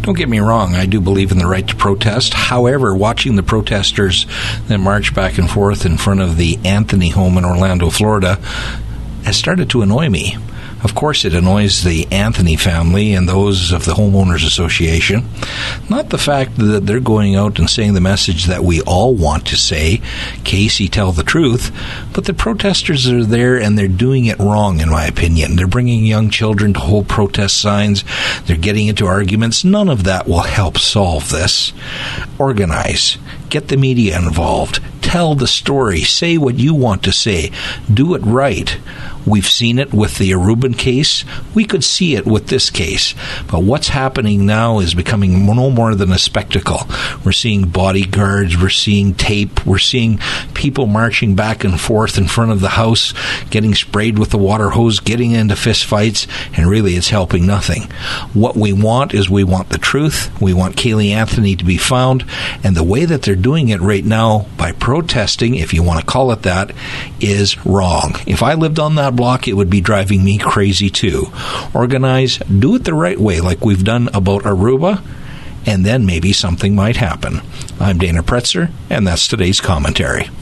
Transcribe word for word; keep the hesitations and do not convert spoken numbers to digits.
Don't get me wrong, I do believe in the right to protest. However, watching the protesters that march back and forth in front of the Anthony home in Orlando, Florida, has started to annoy me. Of course, it annoys the Anthony family and those of the Homeowners Association. Not the fact that they're going out and saying the message that we all want to say, Casey, tell the truth, but the protesters are there and they're doing it wrong, in my opinion. They're bringing young children to hold protest signs. They're getting into arguments. None of that will help solve this. Organize. Get the media involved. Tell the story. Say what you want to say. Do it right. We've seen it with the Aruban case. We could see it with this case. But what's happening now is becoming no more than a spectacle. We're seeing bodyguards. We're seeing tape. We're seeing people marching back and forth in front of the house, getting sprayed with the water hose, getting into fist fights, and really it's helping nothing. What we want is we want the truth. We want Caylee Anthony to be found. And the way that they're doing it right now by protesting, if you want to call it that, is wrong. If I lived on that block, it would be driving me crazy too. Organize, do it the right way like we've done about Aruba, and then maybe something might happen. I'm Dana Pretzer, and that's today's commentary.